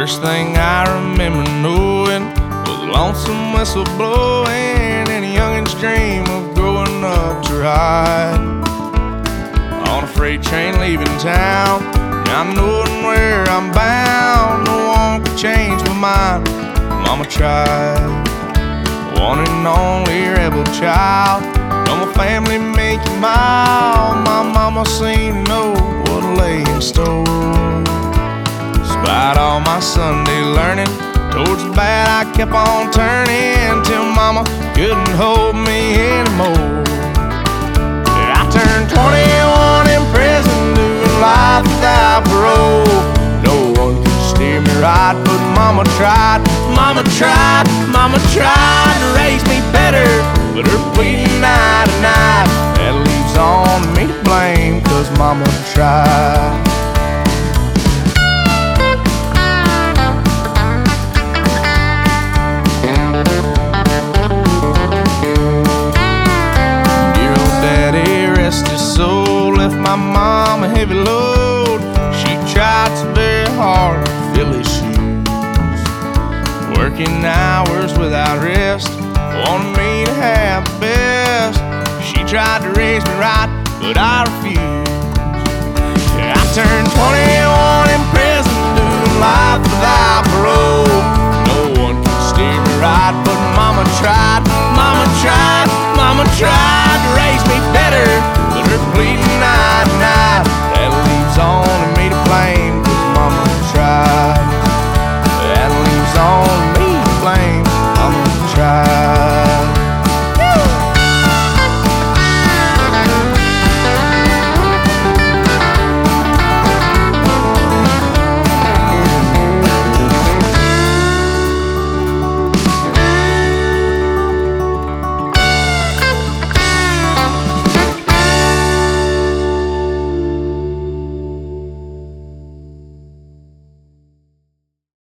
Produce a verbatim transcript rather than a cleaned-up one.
First thing I remember knowing was a lonesome whistle blowing and a youngin's dream of growing up to ride on a freight train leaving town, not knowing where I'm bound. No one could change my mind. Mama tried. One and only rebel child. Know my family make you mild. My mama seemed to know what lay in store. Despite all my Sunday learning, towards the bad I kept on turning till mama couldn't hold me anymore. I turned twenty-one in prison, doing life without parole. No one could steer me right, but mama tried. Mama tried, mama tried to raise me better, but her bleeding night and night, that leaves on me to blame, cause mama tried. Dear old daddy, rest his soul, left my mom a heavy load. She tried so very hard to fill his shoes, working hours without rest, wanted me to have the best. She tried to raise me right, but I refused. I turned twenty-one in prison, doing life without parole. No one could steer me right, but mama tried. Mama tried, mama tried to raise me